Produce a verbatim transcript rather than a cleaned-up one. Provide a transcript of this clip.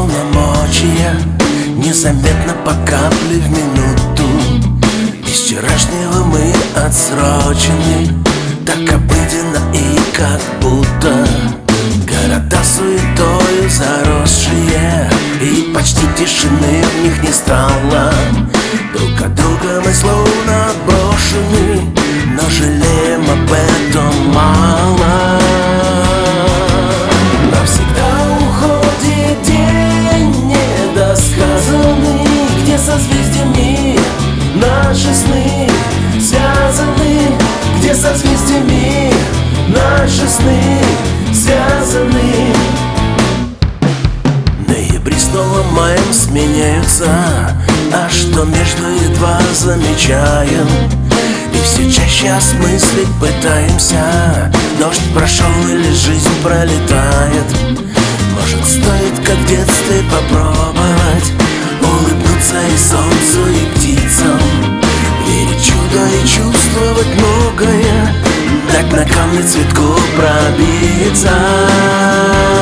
полномочия, незаметно по капле в минуту. Из вчерашнего мы отсрочены, так обыденно и как будто. Города суетою заросшие, и почти тишины в них не стало. Друг от друга мы словно брошены, но жалеем об этом мало. Навсегда уходит день недосказанный, где созвездиями наши сны связаны, где созвездиями наши сны связаны. Ноябри снова маем сменяются, а что между едва замечаем. И все чаще осмыслить пытаемся, дождь прошел или жизнь пролетает. Может, стоит, как в детстве, попробовать улыбнуться и солнцу, и птицам, верить в чудо и чувствовать многое, так на камне цветку пробиться.